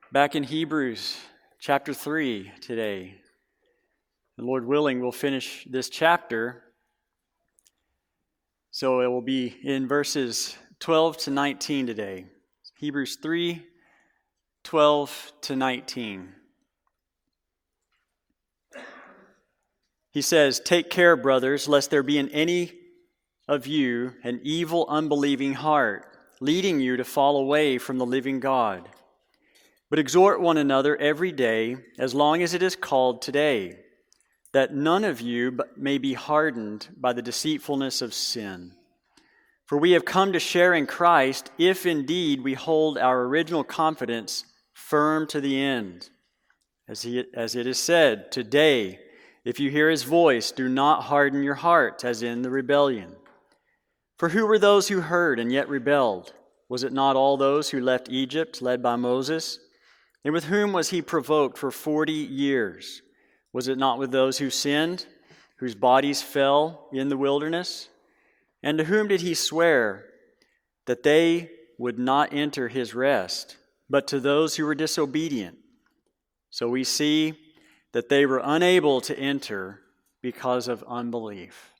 Back in Hebrews chapter 3 today. The Lord willing, we'll finish this chapter. So it will be in verses 12 to 19 today. Hebrews 3, 12 to 19. He says, "Take care, brothers, lest there be in any of you an evil, unbelieving heart, leading you to fall away from the living God. But exhort one another every day, as long as it is called today, that none of you may be hardened by the deceitfulness of sin. For we have come to share in Christ, if indeed we hold our original confidence firm to the end. As it is said, today, if you hear his voice, do not harden your hearts as in the rebellion. For who were those who heard and yet rebelled? Was it not all those who left Egypt, led by Moses? And with whom was he provoked for 40 years? Was it not with those who sinned, whose bodies fell in the wilderness? And to whom did he swear that they would not enter his rest, but to those who were disobedient? So we see that they were unable to enter because of unbelief."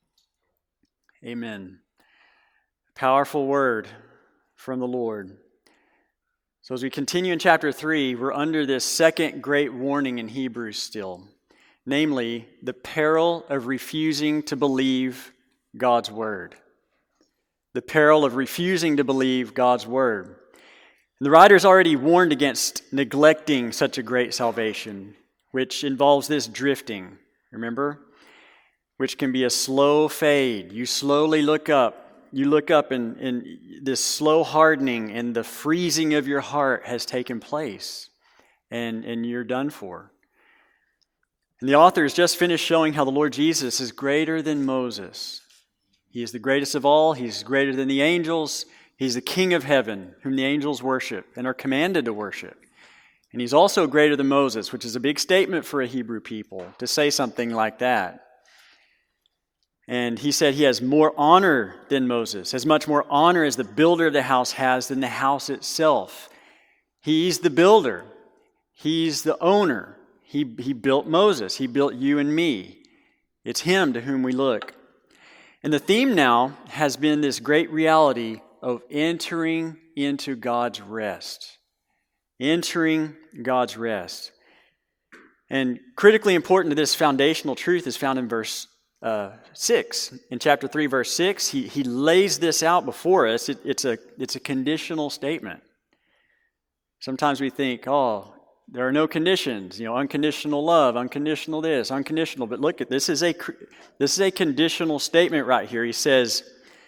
Amen. Powerful word from the Lord. So as we continue in chapter 3, we're under this second great warning in Hebrews still, namely the peril of refusing to believe God's word. The peril of refusing to believe God's word. And the writer's already warned against neglecting such a great salvation, which involves this drifting, remember? Which can be a slow fade. You slowly look up. You look up and this slow hardening and the freezing of your heart has taken place, and you're done for. And the author has just finished showing how the Lord Jesus is greater than Moses. He is the greatest of all. He's greater than the angels. He's the King of heaven, whom the angels worship and are commanded to worship. And he's also greater than Moses, which is a big statement for a Hebrew people to say something like that. And he said he has more honor than Moses, as much more honor as the builder of the house has than the house itself. He's the builder. He's the owner. He built Moses. He built you and me. It's him to whom we look. And the theme now has been this great reality of entering into God's rest. Entering God's rest. And critically important to this foundational truth is found in verse 6. In chapter 3, verse 6, he lays this out before us. It's a conditional statement. Sometimes we think, there are no conditions, unconditional love, unconditional this, unconditional. But look at this is a conditional statement right here. He says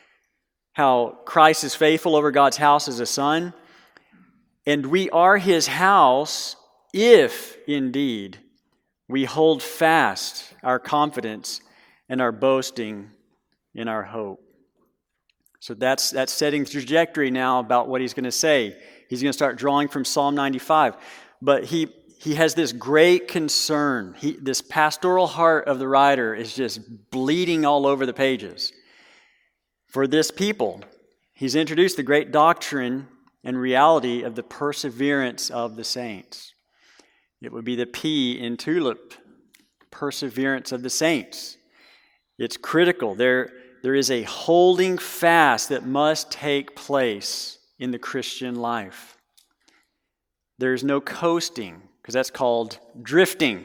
how Christ is faithful over God's house as a son, and we are his house if indeed we hold fast our confidence and our boasting in our hope. So that's setting the trajectory now about what he's going to say. He's going to start drawing from Psalm 95. But he has this great concern. This pastoral heart of the writer is just bleeding all over the pages. For this people, he's introduced the great doctrine and reality of the perseverance of the saints. It would be the P in tulip, perseverance of the saints. It's critical. There is a holding fast that must take place in the Christian life. There's no coasting, because that's called drifting.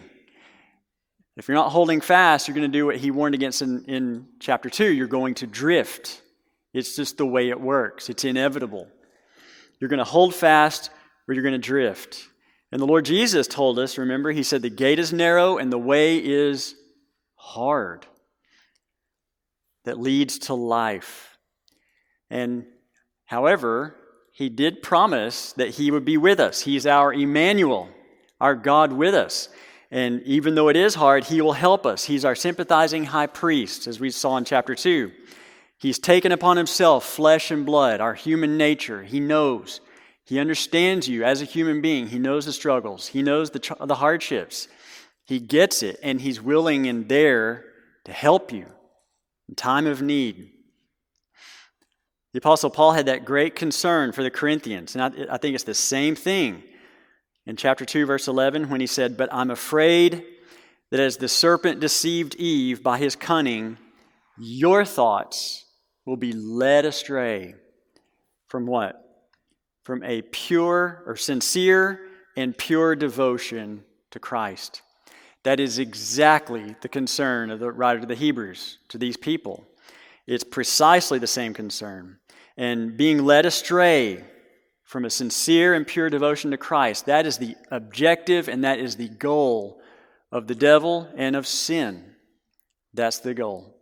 If you're not holding fast, you're going to do what he warned against in chapter 2. You're going to drift. It's just the way it works. It's inevitable. You're going to hold fast or you're going to drift. And the Lord Jesus told us, remember, he said the gate is narrow and the way is hard that leads to life. And however, he did promise that he would be with us. He's our Emmanuel, our God with us. And even though it is hard, he will help us. He's our sympathizing high priest, as we saw in chapter 2. He's taken upon himself flesh and blood, our human nature. He knows. He understands you as a human being. He knows the struggles. He knows the hardships. He gets it, and he's willing and there to help you in time of need. The Apostle Paul had that great concern for the Corinthians, and I think it's the same thing. in chapter 2, verse 11, when he said, "But I'm afraid that as the serpent deceived Eve by his cunning, your thoughts will be led astray." From what? From a pure or sincere and pure devotion to Christ. That is exactly the concern of the writer to the Hebrews, to these people. It's precisely the same concern. And being led astray from a sincere and pure devotion to Christ, that is the objective and that is the goal of the devil and of sin. That's the goal.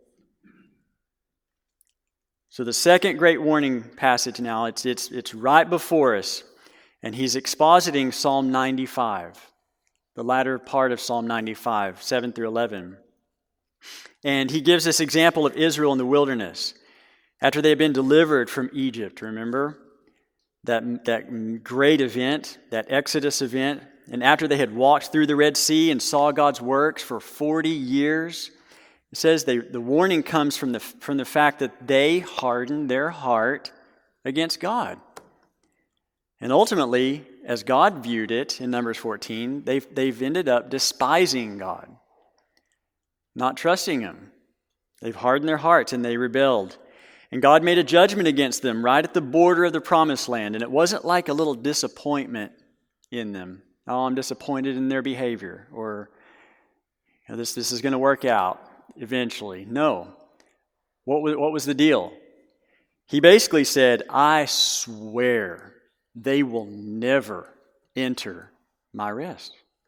So the second great warning passage now, it's right before us, and he's expositing Psalm 95, the latter part of Psalm 95, 7 through 11. And he gives this example of Israel in the wilderness after they had been delivered from Egypt. Remember that great event, that Exodus event, and after they had walked through the Red Sea and saw God's works for 40 years. It says the warning comes from the fact that they hardened their heart against God. And ultimately, as God viewed it in Numbers 14, they've ended up despising God, not trusting Him. They've hardened their hearts and they rebelled. And God made a judgment against them right at the border of the Promised Land. And it wasn't like a little disappointment in them. Oh, I'm disappointed in their behavior, or this is going to work out eventually. No. What was the deal? He basically said, I swear they will never enter my rest.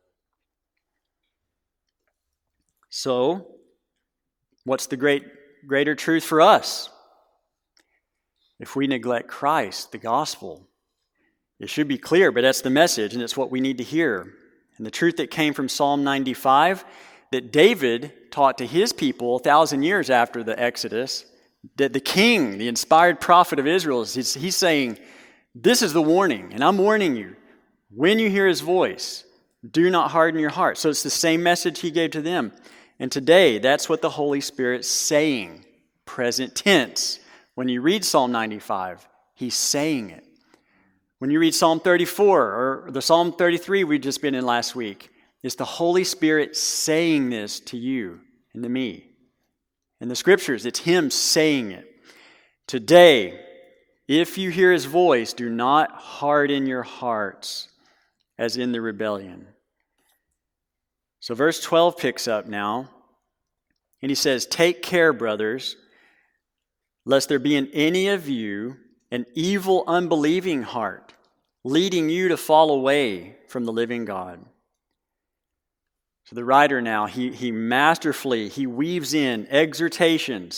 So, what's the greater truth for us? If we neglect Christ, the gospel, it should be clear, but that's the message, and it's what we need to hear. And the truth that came from Psalm 95, that David taught to his people 1,000 years after the Exodus, that the king, the inspired prophet of Israel, he's saying, this is the warning, and I'm warning you. When you hear his voice, do not harden your heart. So it's the same message he gave to them. And today, that's what the Holy Spirit's saying, present tense. When you read Psalm 95, he's saying it. When you read Psalm 34 or the Psalm 33 we've just been in last week, it's the Holy Spirit saying this to you and to me. In the Scriptures, it's Him saying it. Today, if you hear His voice, do not harden your hearts as in the rebellion. So verse 12 picks up now, and he says, "Take care, brothers, lest there be in any of you an evil, unbelieving heart, leading you to fall away from the living God." So the writer now, he masterfully, he weaves in exhortations,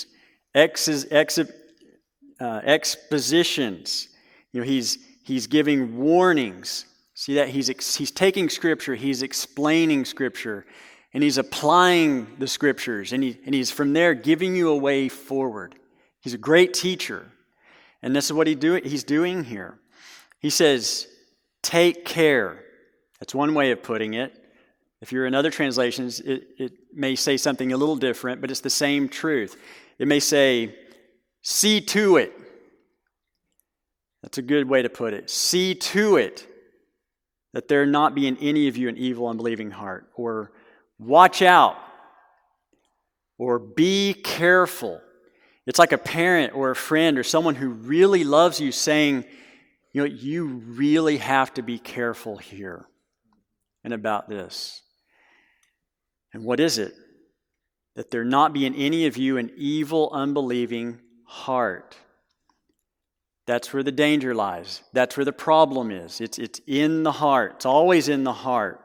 expositions. He's giving warnings. See that? He's taking Scripture, he's explaining Scripture, and he's applying the Scriptures, and he's from there giving you a way forward. He's a great teacher. And this is what he's doing here. He says, take care. That's one way of putting it. If you're in other translations, it may say something a little different, but it's the same truth. It may say, see to it. That's a good way to put it. See to it that there not be in any of you an evil, unbelieving heart. Or watch out. Or be careful. It's like a parent or a friend or someone who really loves you saying, you really have to be careful here and about this. And what is it? That there not be in any of you an evil, unbelieving heart. That's where the danger lies. That's where the problem is. It's in the heart. It's always in the heart.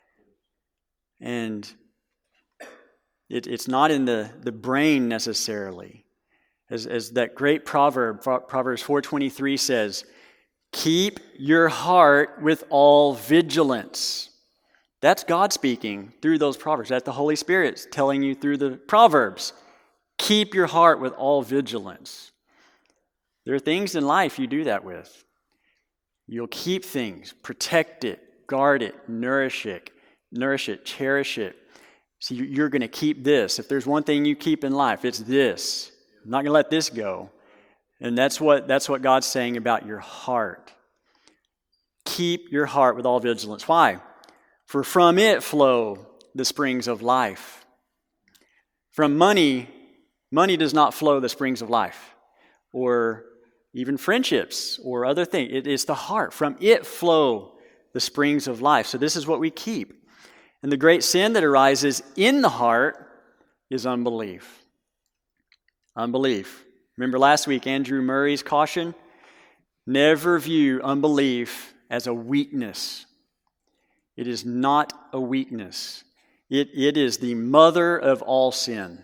And it's not in the brain necessarily. As that great proverb, Proverbs 4:23 says, keep your heart with all vigilance. That's God speaking through those Proverbs. That's the Holy Spirit telling you through the Proverbs. Keep your heart with all vigilance. There are things in life you do that with. You'll keep things, protect it, guard it, nourish it, cherish it. So you're going to keep this. If there's one thing you keep in life, it's this. I'm not going to let this go. And that's what God's saying about your heart. keep your heart with all vigilance. Why? For from it flow the springs of life. From money does not flow the springs of life, or even friendships or other things. It is the heart. From it flow the springs of life. So this is what we keep. And the great sin that arises in the heart is unbelief. Unbelief. Remember last week, Andrew Murray's caution? Never view unbelief as a weakness. It is not a weakness. It is the mother of all sin.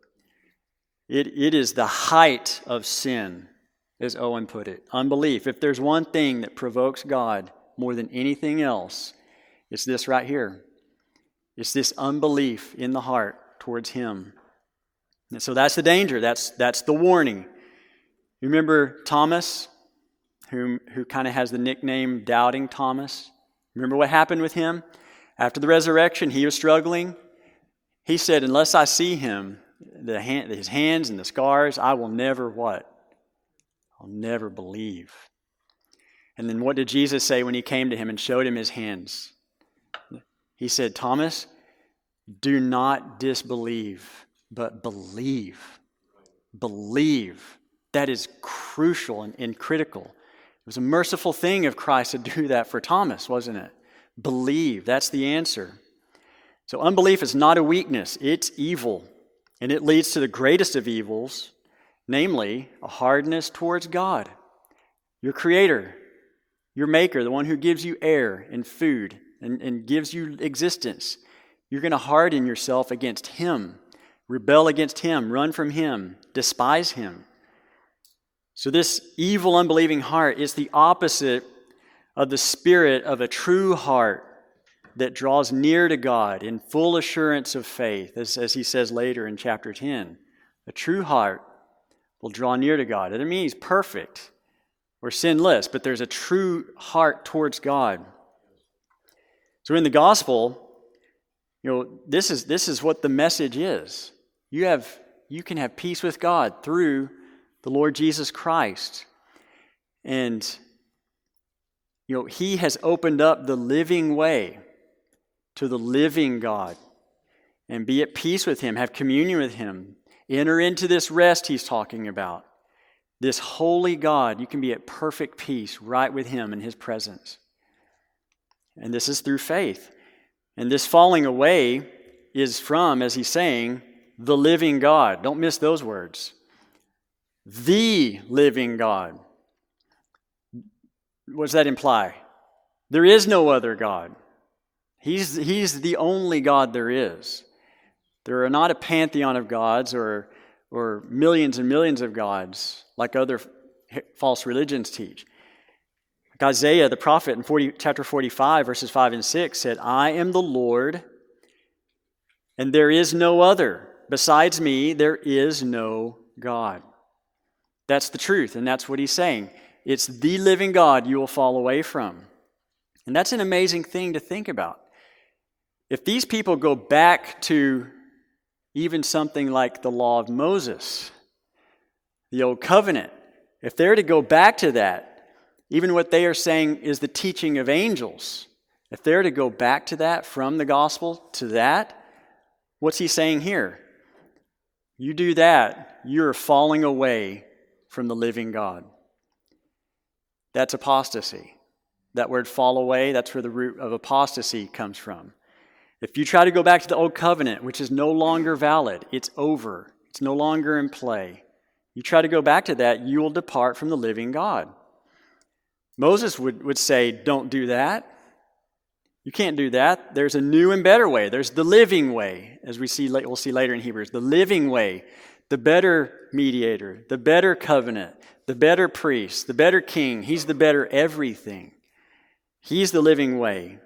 It is the height of sin, as Owen put it. Unbelief. If there's one thing that provokes God more than anything else, it's this right here. It's this unbelief in the heart towards Him. And so that's the danger. That's the warning. You remember Thomas, who kind of has the nickname Doubting Thomas? Remember what happened with him? After the resurrection, he was struggling. He said, unless I see Him, his hands and the scars, I will never what? I'll never believe. And then what did Jesus say when He came to him and showed him His hands? He said, Thomas, do not disbelieve, but believe. Believe. That is crucial and critical. It was a merciful thing of Christ to do that for Thomas, wasn't it? Believe. That's the answer. So unbelief is not a weakness. It's evil. And it leads to the greatest of evils, namely a hardness towards God, your Creator, your Maker, the one who gives you air and food and gives you existence. You're going to harden yourself against Him, rebel against Him, run from Him, despise Him. So this evil, unbelieving heart is the opposite of the spirit of a true heart that draws near to God in full assurance of faith, as he says later in chapter 10. A true heart will draw near to God. It doesn't mean he's perfect or sinless, but there's a true heart towards God. So in the gospel, this is what the message is. You can have peace with God through the Lord Jesus Christ. And He has opened up the living way to the living God. And be at peace with Him, have communion with Him. Enter into this rest He's talking about. This holy God, you can be at perfect peace right with Him in His presence. And this is through faith. And this falling away is from, as he's saying, the living God. Don't miss those words. The living God. What does that imply? There is no other God. He's the only God there is. There are not a pantheon of gods or millions and millions of gods like other false religions teach. Like Isaiah the prophet in chapter 45 verses 5 and 6 said, I am the Lord and there is no other. Besides me, there is no God. That's the truth, and that's what he's saying. It's the living God you will fall away from. And that's an amazing thing to think about. If these people go back to even something like the law of Moses, the Old Covenant, if they're to go back to that, even what they are saying is the teaching of angels, if they're to go back to that from the gospel to that, what's he saying here? You do that, you're falling away from the living God. That's apostasy. That word fall away, that's where the root of apostasy comes from. If you try to go back to the Old Covenant, which is no longer valid, it's over. It's no longer in play. You try to go back to that, you will depart from the living God. Moses would say, don't do that. You can't do that. There's a new and better way. There's the living way, as we'll see later in Hebrews. The living way, the better mediator, the better covenant, the better priest, the better king. He's the better everything. He's the living way.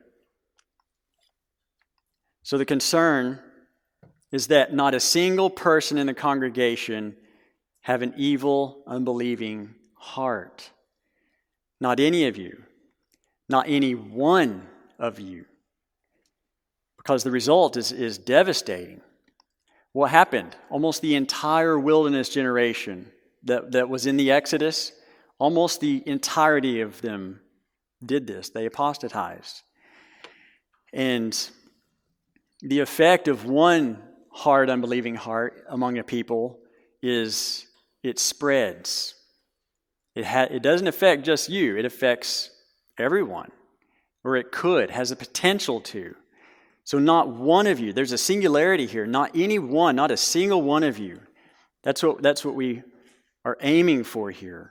So the concern is that not a single person in the congregation have an evil, unbelieving heart. Not any of you. Not any one of you. Because the result is devastating. What happened? Almost the entire wilderness generation that was in the Exodus, almost the entirety of them did this. They apostatized. And the effect of one hard, unbelieving heart among a people is it spreads. It doesn't affect just you. It affects everyone. Or it could, has the potential to. So not one of you. There's a singularity here. Not any one, not a single one of you. That's what we are aiming for here.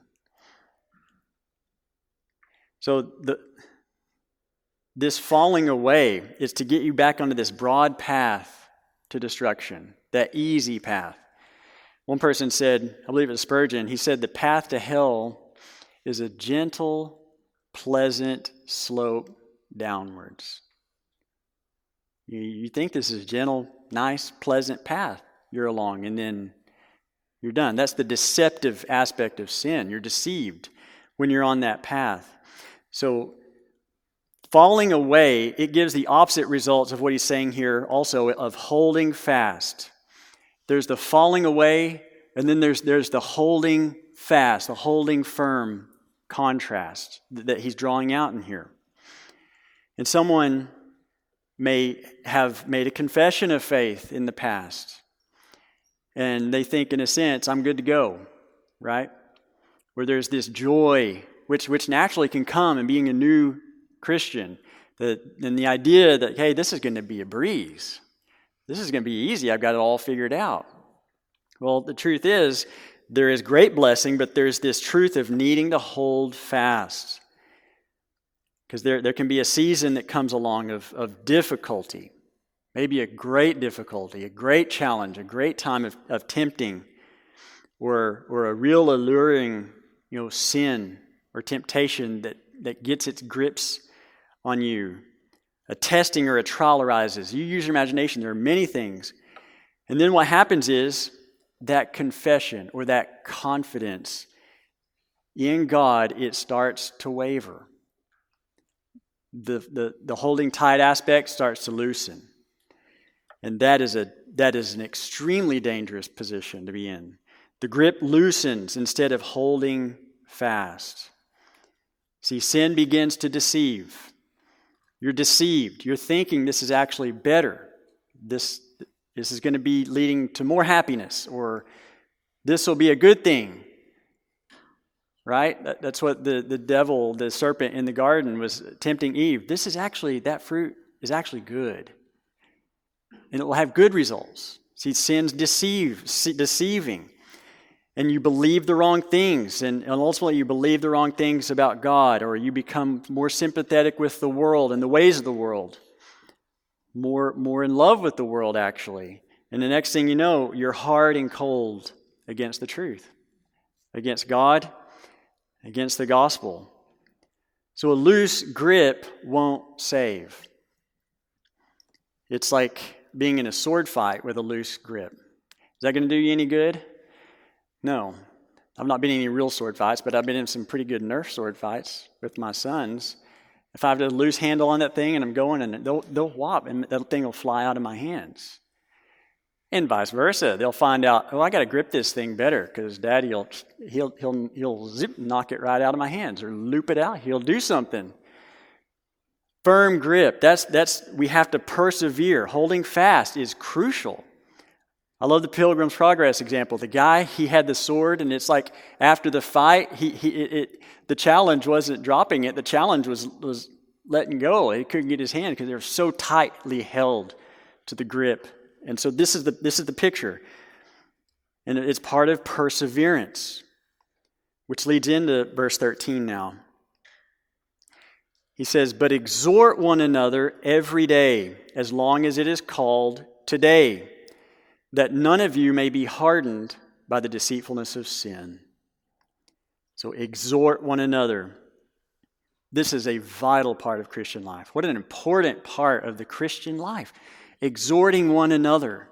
So this falling away is to get you back onto this broad path to destruction, that easy path. One person said, I believe it was Spurgeon, he said the path to hell is a gentle, pleasant slope downwards. You think this is a gentle, nice, pleasant path you're along, and then you're done. That's the deceptive aspect of sin. You're deceived when you're on that path. So falling away, it gives the opposite results of what he's saying here also, of holding fast. There's the falling away, and then there's the holding fast, the holding firm contrast that he's drawing out in here. And someone may have made a confession of faith in the past, and they think, in a sense, I'm good to go, right? Where there's this joy, which naturally can come in being a new Christian, and the idea that, hey, this is going to be a breeze. This is going to be easy. I've got it all figured out. Well, the truth is, there is great blessing, but there's this truth of needing to hold fast. Because there can be a season that comes along of difficulty, maybe a great difficulty, a great challenge, a great time of tempting, or a real alluring, sin or temptation that gets its grips on you. A testing or a trial arises. You use your imagination. There are many things. And then what happens is that confession or that confidence in God, it starts to waver. The holding tight aspect starts to loosen. And that is an extremely dangerous position to be in. The grip loosens instead of holding fast. See, sin begins to deceive. You're deceived. You're thinking this is actually better. This is going to be leading to more happiness, or this will be a good thing. Right? That's what the devil, the serpent in the garden, was tempting Eve. That fruit is actually good. And it will have good results. See, sin's deceiving. And you believe the wrong things. And ultimately you believe the wrong things about God, or you become more sympathetic with the world and the ways of the world. More in love with the world, actually. And the next thing you know, you're hard and cold against the truth, against God, against the gospel. So a loose grip won't save. It's like being in a sword fight with a loose grip. Is that going to do you any good? No. I've not been in any real sword fights, but I've been in some pretty good Nerf sword fights with my sons. If I have a loose handle on that thing and I'm going, and they'll whop, and that thing will fly out of my hands. And vice versa. They'll find out, I got to grip this thing better because Daddy he'll zip, knock it right out of my hands, or loop it out. He'll do something. Firm grip. That's we have to persevere. Holding fast is crucial. I love the Pilgrim's Progress example. The guy, he had the sword, and it's like after the fight, the challenge wasn't dropping it. The challenge was letting go. He couldn't get his hand because they were so tightly held to the grip. And so this is the picture. And it's part of perseverance, which leads into verse 13 now. He says, "But exhort one another every day, as long as it is called today, that none of you may be hardened by the deceitfulness of sin." So exhort one another. This is a vital part of Christian life. What an important part of the Christian life. Exhorting one another.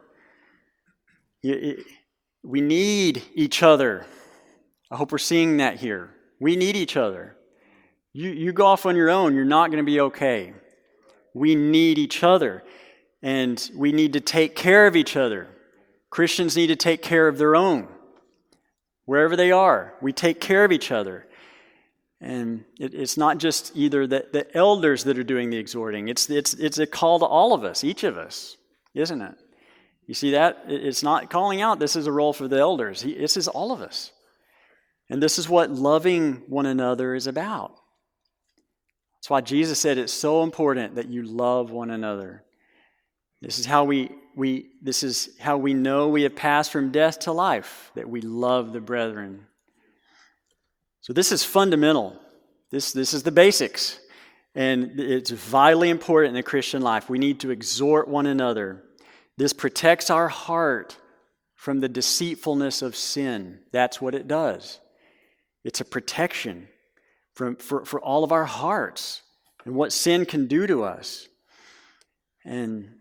We need each other. I hope we're seeing that here. We need each other. You go off on your own, you're not going to be okay. We need each other. And we need to take care of each other. Christians need to take care of their own. Wherever they are, we take care of each other. And it's not just either the elders that are doing the exhorting. It's a call to all of us, each of us, isn't it? You see that? It's not calling out, this is a role for the elders. This is all of us. And this is what loving one another is about. That's why Jesus said it's so important that you love one another. This is how we know we have passed from death to life, that we love the brethren. So this is fundamental. This is the basics. And it's vitally important in the Christian life. We need to exhort one another. This protects our heart from the deceitfulness of sin. That's what it does. It's a protection for all of our hearts and what sin can do to us. And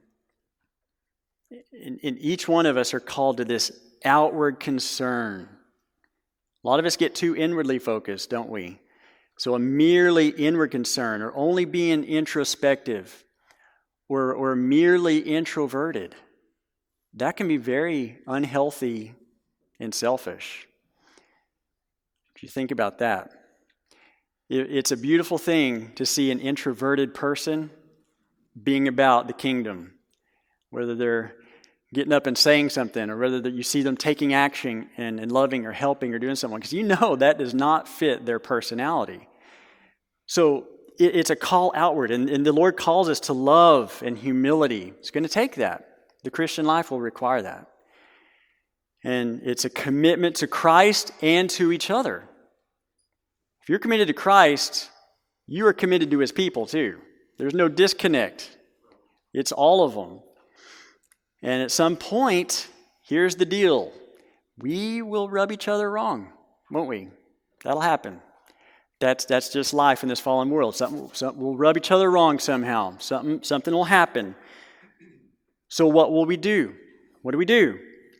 each one of us are called to this outward concern. A lot of us get too inwardly focused, don't we? So a merely inward concern, or only being introspective, or merely introverted, that can be very unhealthy and selfish. If you think about that, it's a beautiful thing to see an introverted person being about the kingdom, whether they're getting up and saying something, or whether that you see them taking action and loving or helping or doing something, because you know that does not fit their personality. So it's a call outward, and the Lord calls us to love and humility. It's going to take that. The Christian life will require that. And it's a commitment to Christ and to each other. If you're committed to Christ, you are committed to His people too. There's no disconnect. It's all of them. And at some point, here's the deal. We will rub each other wrong, won't we? That'll happen. That's just life in this fallen world. Something we'll rub each other wrong somehow. Something will happen. So what will we do? What do?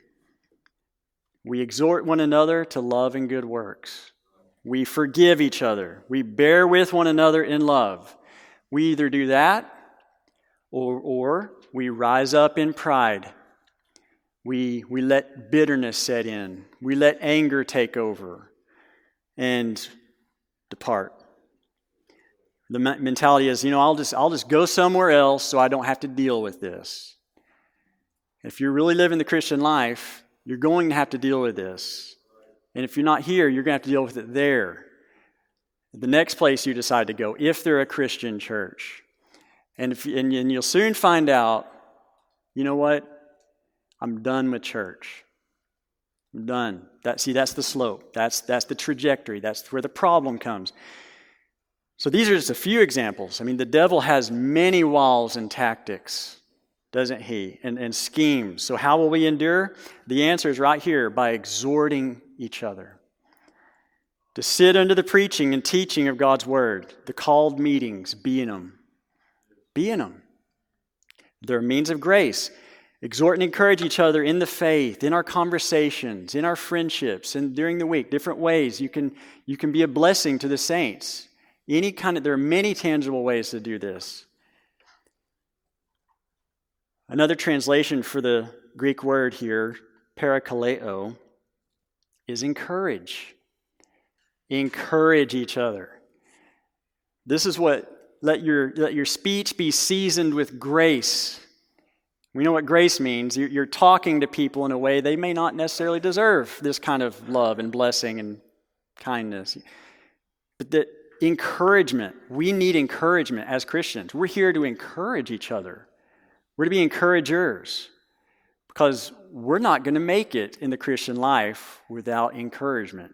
We exhort one another to love and good works. We forgive each other. We bear with one another in love. We either do that or we rise up in pride. We let bitterness set in. We let anger take over and depart. The mentality is, I'll just go somewhere else so I don't have to deal with this. If you're really living the Christian life, you're going to have to deal with this. And if you're not here, you're going to have to deal with it there. The next place you decide to go, if they're a Christian church. And you'll soon find out, you know what? I'm done with church. I'm done. That's the slope. That's the trajectory. That's where the problem comes. So these are just a few examples. The devil has many walls and tactics, doesn't he? And schemes. So how will we endure? The answer is right here, by exhorting each other. To sit under the preaching and teaching of God's word, the called meetings, be in them. Be in them. They're a means of grace. Exhort and encourage each other in the faith, in our conversations, in our friendships, and during the week, different ways you can be a blessing to the saints. There are many tangible ways to do this. Another translation for the Greek word here, parakaleo, is encourage. Encourage each other. This is what, let your speech be seasoned with grace. We know what grace means. You're talking to people in a way they may not necessarily deserve this kind of love and blessing and kindness. But that encouragement, we need encouragement as Christians. We're here to encourage each other. We're to be encouragers, because we're not going to make it in the Christian life without encouragement.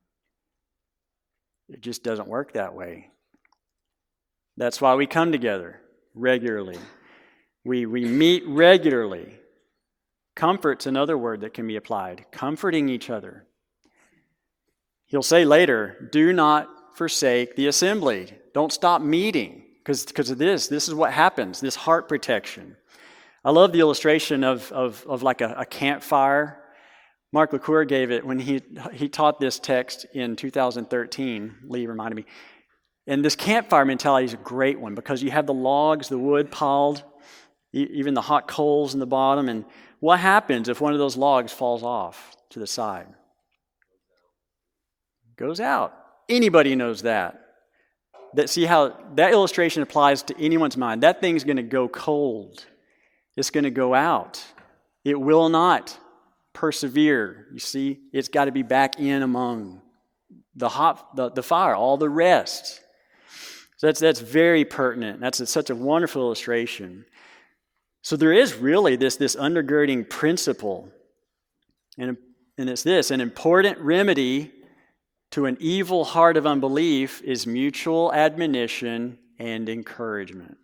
It just doesn't work that way. That's why we come together regularly. We meet regularly. Comfort's another word that can be applied. Comforting each other. He'll say later, do not forsake the assembly. Don't stop meeting because of this. This is what happens, this heart protection. I love the illustration of like a campfire. Mark LaCour gave it when he taught this text in 2013. Lee reminded me. And this campfire mentality is a great one because you have the logs, the wood piled, even the hot coals in the bottom. And what happens if one of those logs falls off to the side? Goes out. Anybody knows that. See how that illustration applies to anyone's mind. That thing's going to go cold. It's going to go out. It will not persevere. You see, it's got to be back in among the fire, all the rest. So that's very pertinent. That's such a wonderful illustration. So there is really this undergirding principle, and it's this: an important remedy to an evil heart of unbelief is mutual admonition and encouragement.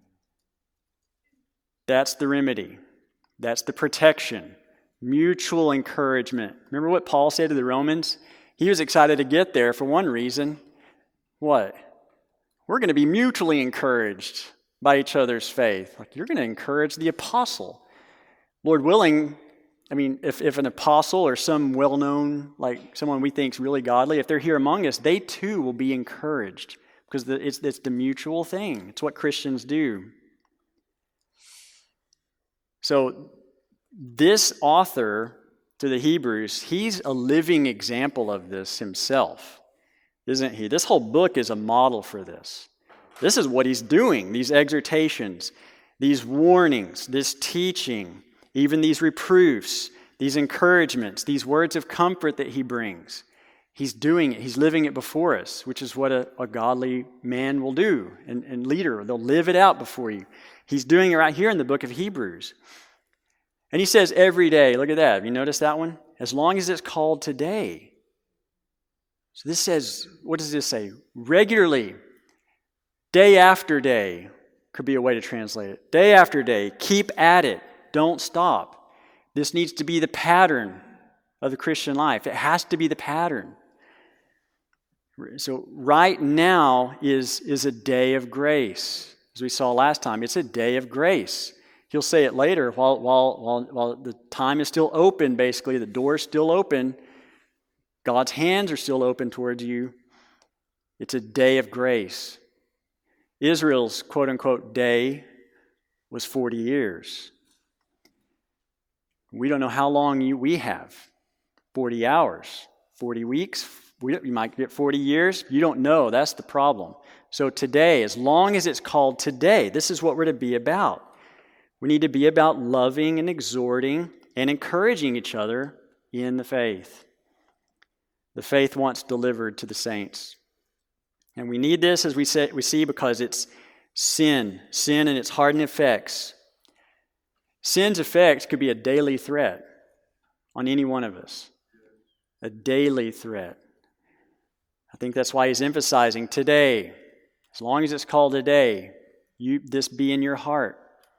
That's the remedy. That's the protection. Mutual encouragement. Remember what Paul said to the Romans? He was excited to get there for one reason. What? We're going to be mutually encouraged by each other's faith. Like, you're going to encourage the apostle. Lord willing, I mean, if an apostle or some well-known, like someone we think is really godly, if they're here among us, they too will be encouraged because it's the mutual thing. It's what Christians do. So this author to the Hebrews, he's a living example of this himself, isn't he? This whole book is a model for this. This is what he's doing, these exhortations, these warnings, this teaching, even these reproofs, these encouragements, these words of comfort that he brings. He's doing it. He's living it before us, which is what a godly man will do and leader. They'll live it out before you. He's doing it right here in the book of Hebrews. And he says every day, look at that. Have you noticed that one? As long as it's called today. So this says, what does this say? Regularly, day after day, could be a way to translate it. Day after day, keep at it. Don't stop. This needs to be the pattern of the Christian life. It has to be the pattern. So right now is a day of grace. As we saw last time, it's a day of grace. He'll say it later while the time is still open, basically, the door's still open. God's hands are still open towards you. It's a day of grace. Israel's quote-unquote day was 40 years. We don't know how long we have. 40 hours, 40 weeks. You might get 40 years. You don't know. That's the problem. So today, as long as it's called today, this is what we're to be about. We need to be about loving and exhorting and encouraging each other in the faith. The faith once delivered to the saints. And we need this, as we see, because it's sin and its hardened effects. Sin's effects could be a daily threat on any one of us. A daily threat. I think that's why he's emphasizing today. As long as it's called today, this be in your heart.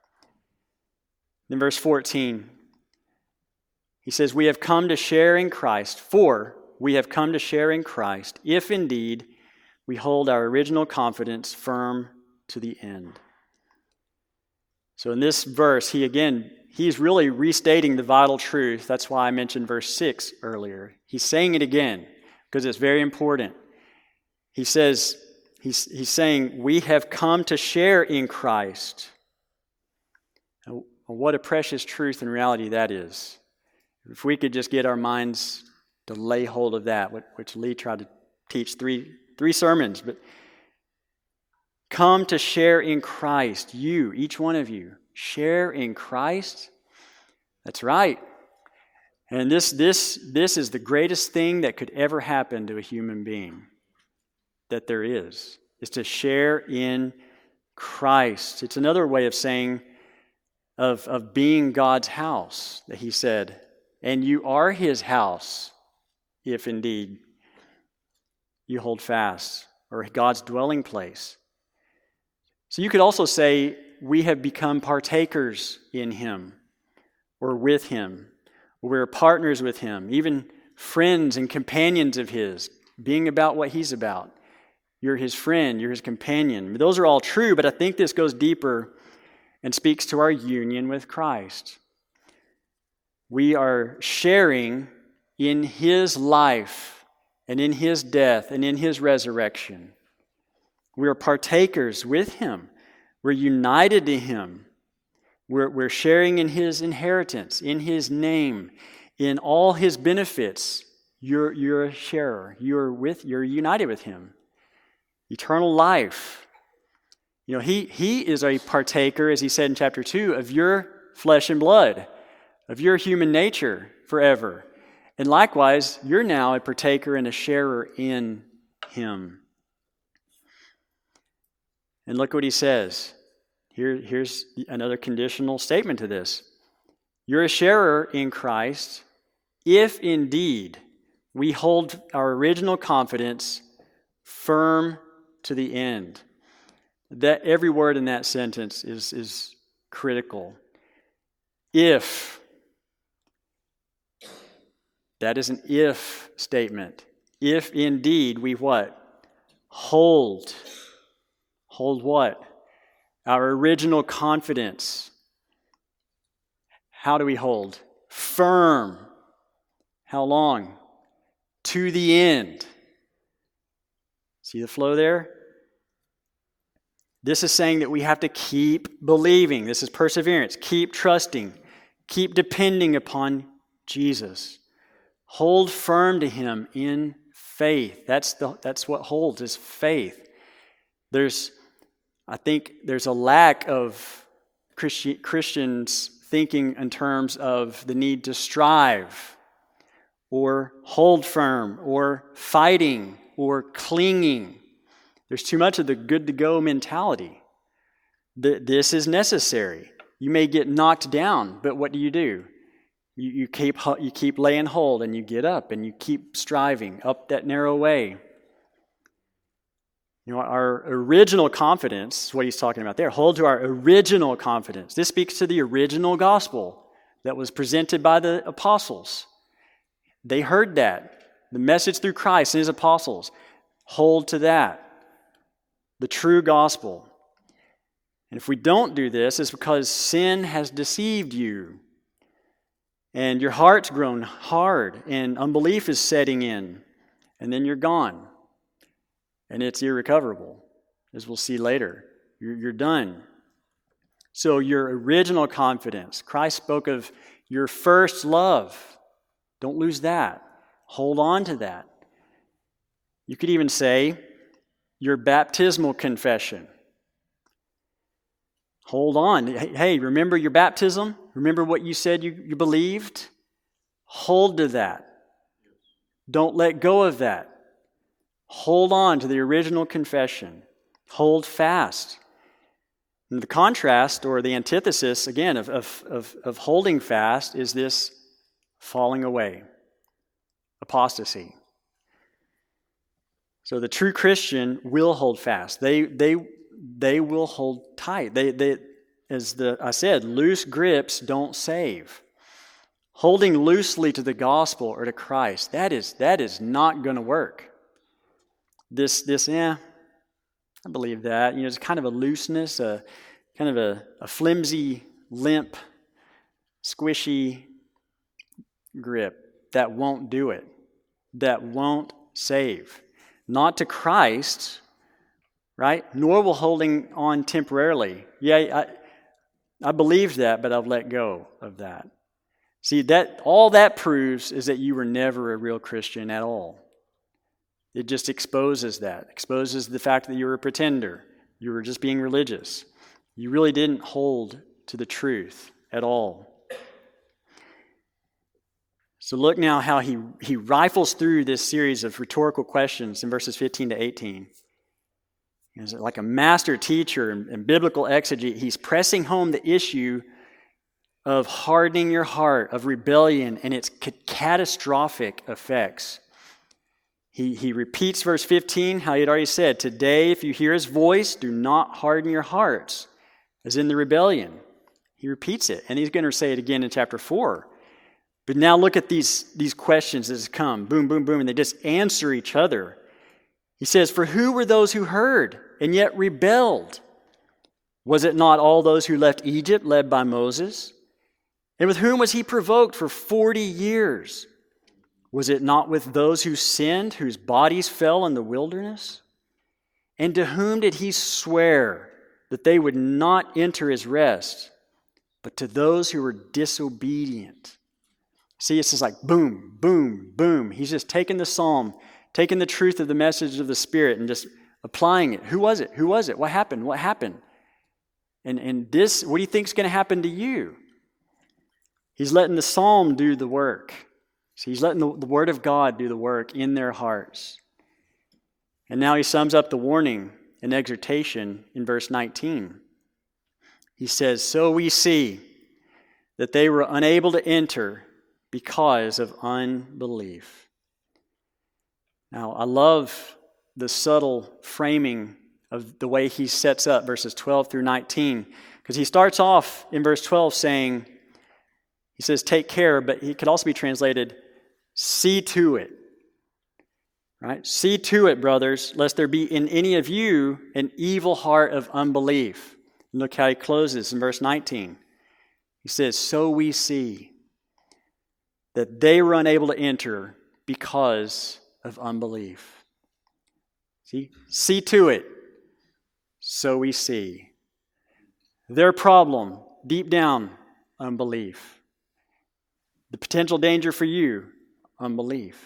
In verse 14, he says, we have come to share in Christ, for we have come to share in Christ, if indeed we hold our original confidence firm to the end. So in this verse, he's really restating the vital truth. That's why I mentioned verse 6 earlier. He's saying it again because it's very important. He says, he's saying, we have come to share in Christ. What a precious truth and reality that is. If we could just get our minds to lay hold of that, which Lee tried to teach three sermons, but come to share in Christ. You, each one of you, share in Christ. That's right. And this is the greatest thing that could ever happen to a human being that there is to share in Christ. It's another way of saying of being God's house, that he said, and you are his house, if indeed you hold fast, or God's dwelling place. So you could also say, we have become partakers in him, or with him. We're partners with him, even friends and companions of his, being about what he's about. You're his friend, you're his companion. Those are all true, but I think this goes deeper and speaks to our union with Christ. We are sharing in his life and in his death and in his resurrection. We are partakers with him. We're united to him. We're sharing in his inheritance, in his name, in all his benefits. You're a sharer. You're united with him. Eternal life. You know, he is a partaker, as he said in chapter 2, of your flesh and blood, of your human nature forever. And likewise, you're now a partaker and a sharer in him. And look what he says. Here's another conditional statement to this. You're a sharer in Christ if indeed we hold our original confidence firm to the end. That every word in that sentence is critical. If. That is an if statement. If indeed we what? Hold. Hold what? Our original confidence. How do we hold? Firm. How long? To the end. See the flow there? This is saying that we have to keep believing. This is perseverance. Keep trusting. Keep depending upon Jesus. Hold firm to him in faith. That's what holds, is faith. I think there's a lack of Christians thinking in terms of the need to strive or hold firm or fighting or clinging. There's too much of the good-to-go mentality. This is necessary. You may get knocked down, but what do? You keep laying hold, and you get up, and you keep striving up that narrow way. You know, our original confidence, what he's talking about there, hold to our original confidence. This speaks to the original gospel that was presented by the apostles. They heard that. The message through Christ and his apostles. Hold to that. The true gospel. And if we don't do this, it's because sin has deceived you. And your heart's grown hard, and unbelief is setting in. And then you're gone. And it's irrecoverable, as we'll see later. You're done. So your original confidence, Christ spoke of your first love. Don't lose that. Hold on to that. You could even say your baptismal confession. Hold on. Hey, remember your baptism? Remember what you said you believed? Hold to that. Don't let go of that. Hold on to the original confession. Hold fast. And the contrast or the antithesis, again, of holding fast is this falling away, apostasy. So the true Christian will hold fast. They will hold tight. I said, loose grips don't save. Holding loosely to the gospel or to Christ, that is not going to work. I believe that. It's kind of a looseness, kind of a flimsy, limp, squishy grip that won't do it, that won't save. Not to Christ, right? Nor will holding on temporarily. Yeah, I believed that, but I've let go of that. See, all that proves is that you were never a real Christian at all. It just exposes the fact that you were a pretender. You were just being religious. You really didn't hold to the truth at all. So look now how he rifles through this series of rhetorical questions in verses 15 to 18. He's like a master teacher in biblical exegete. He's pressing home the issue of hardening your heart, of rebellion, and its catastrophic effects. He repeats verse 15, how he had already said, today if you hear his voice, do not harden your hearts, as in the rebellion. He repeats it, and he's going to say it again in chapter 4. But now look at these questions as come, boom, boom, boom, and they just answer each other. He says, for who were those who heard and yet rebelled? Was it not all those who left Egypt led by Moses? And with whom was he provoked for 40 years? Was it not with those who sinned, whose bodies fell in the wilderness? And to whom did he swear that they would not enter his rest, but to those who were disobedient? See, it's just like boom, boom, boom. He's just taking the psalm, taking the truth of the message of the Spirit and just applying it. Who was it? Who was it? What happened? What happened? And this, what do you think is going to happen to you? He's letting the psalm do the work. So he's letting the Word of God do the work in their hearts. And now he sums up the warning and exhortation in verse 19. He says, "So we see that they were unable to enter because of unbelief." Now, I love the subtle framing of the way he sets up verses 12 through 19, because he starts off in verse 12 saying, he says, take care, but he could also be translated, see to it. Right? See to it, brothers, lest there be in any of you an evil heart of unbelief. And look how he closes in verse 19. He says, so we see that they were unable to enter because of unbelief. See to it. So we see. Their problem, deep down, unbelief. The potential danger for you, unbelief.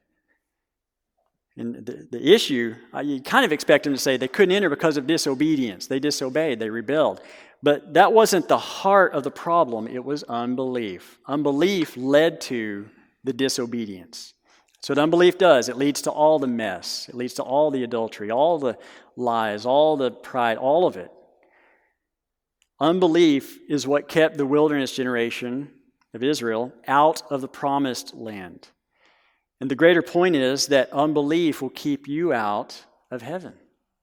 And the issue, you kind of expect them to say they couldn't enter because of disobedience. They disobeyed, they rebelled. But that wasn't the heart of the problem, it was unbelief. Unbelief led to the disobedience. So what unbelief does, it leads to all the mess. It leads to all the adultery, all the lies, all the pride, all of it. Unbelief is what kept the wilderness generation of Israel out of the promised land. And the greater point is that unbelief will keep you out of heaven.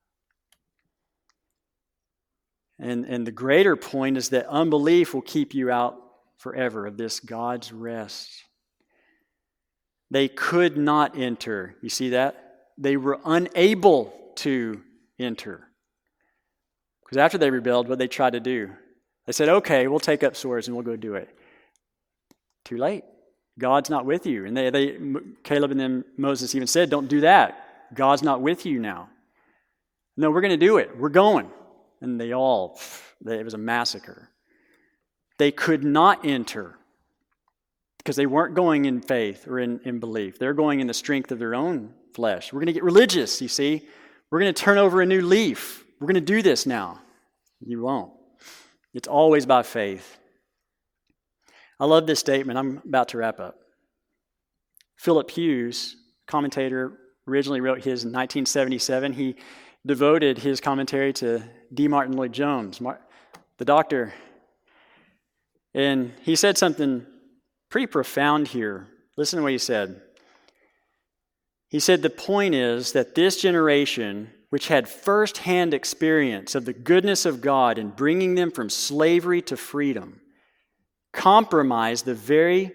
And the greater point is that unbelief will keep you out forever of this God's rest. They could not enter. You see that? They were unable to enter. Because after they rebelled, what they tried to do? They said, okay, we'll take up swords and we'll go do it. Too late. God's not with you. And Caleb and then Moses even said, don't do that. God's not with you now. No, we're going to do it. We're going. And it was a massacre. They could not enter because they weren't going in faith or in belief. They're going in the strength of their own flesh. We're going to get religious, you see. We're going to turn over a new leaf. We're going to do this now. You won't. It's always by faith. I love this statement. I'm about to wrap up. Philip Hughes, commentator, originally wrote his in 1977. He devoted his commentary to D. Martin Lloyd-Jones, the doctor. And he said something pretty profound here. Listen to what he said. He said, the point is that this generation, which had first-hand experience of the goodness of God in bringing them from slavery to freedom, comprised the very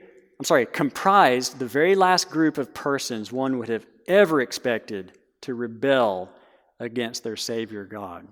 last group of persons one would have ever expected to rebel against their Savior God.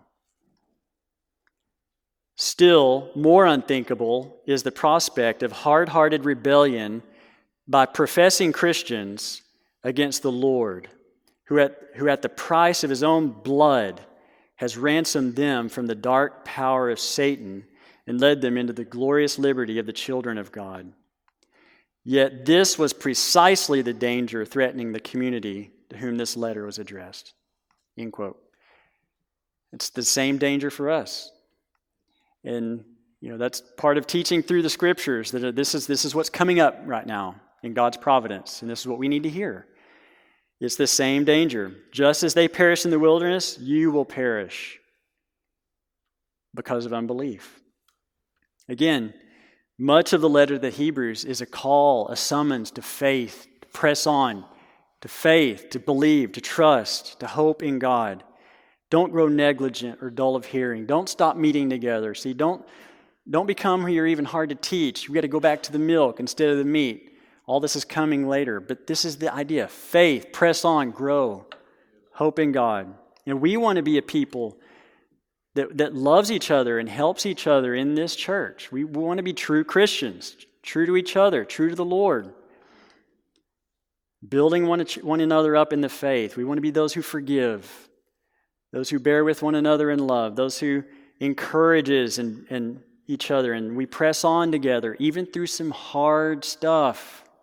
Still more unthinkable is the prospect of hard-hearted rebellion by professing Christians against the Lord, who at the price of his own blood has ransomed them from the dark power of Satan and led them into the glorious liberty of the children of God. Yet this was precisely the danger threatening the community to whom this letter was addressed. End quote. It's the same danger for us. And that's part of teaching through the Scriptures, that this is what's coming up right now in God's providence, and this is what we need to hear. It's the same danger. Just as they perished in the wilderness, you will perish because of unbelief. Again, much of the letter to the Hebrews is a call, a summons to faith, to press on, to faith, to believe, to trust, to hope in God. Don't grow negligent or dull of hearing. Don't stop meeting together. See, don't become who you're even hard to teach. You've got to go back to the milk instead of the meat. All this is coming later, but this is the idea. Faith, press on, grow, hope in God. And we want to be a people that loves each other and helps each other in this church. We want to be true Christians, true to each other, true to the Lord. Building one another up in the faith. We want to be those who forgive, those who bear with one another in love, those who encourages and each other. And we press on together, even through some hard stuff.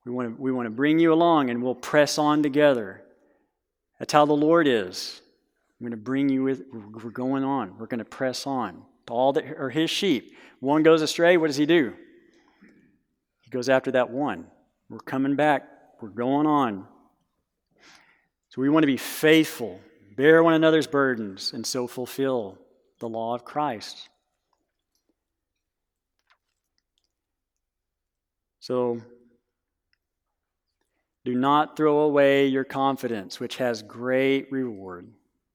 We want to bring you along, and we'll press on together. That's how the Lord is. I'm going to bring you with, we're going on. We're going to press on. All that are his sheep. One goes astray, what does he do? He goes after that one. We're coming back. We're going on. So we want to be faithful, bear one another's burdens, and so fulfill the law of Christ. So do not throw away your confidence, which has great reward.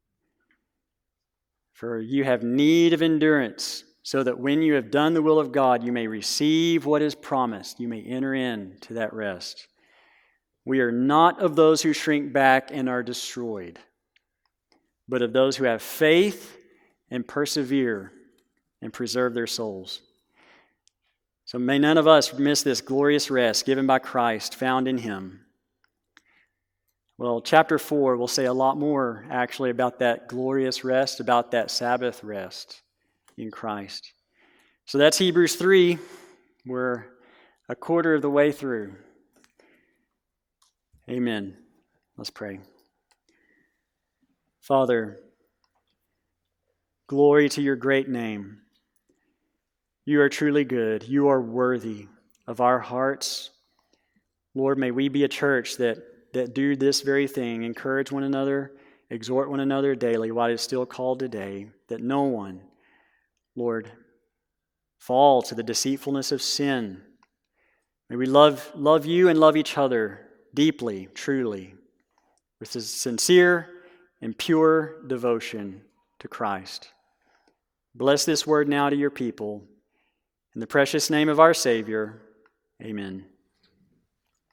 For you have need of endurance, so that when you have done the will of God, you may receive what is promised. You may enter into that rest. We are not of those who shrink back and are destroyed, but of those who have faith and persevere and preserve their souls. So may none of us miss this glorious rest given by Christ, found in Him. Well, chapter 4 will say a lot more, actually, about that glorious rest, about that Sabbath rest in Christ. So that's Hebrews 3. We're a quarter of the way through. Amen. Let's pray. Father, glory to your great name. You are truly good. You are worthy of our hearts. Lord, may we be a church that do this very thing, encourage one another, exhort one another daily while it's still called today, that no one, Lord, fall to the deceitfulness of sin. May we love you and love each other deeply, truly, with a sincere and pure devotion to Christ. Bless this word now to your people. In the precious name of our Savior, amen.